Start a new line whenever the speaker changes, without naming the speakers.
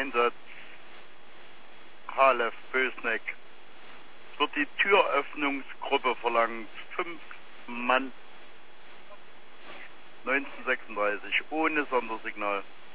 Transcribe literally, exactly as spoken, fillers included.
Einsatz. H L F Bösneck. Es wird die Türöffnungsgruppe verlangt. Fünf Mann. neunzehnhundertsechsunddreißig. Ohne Sondersignal.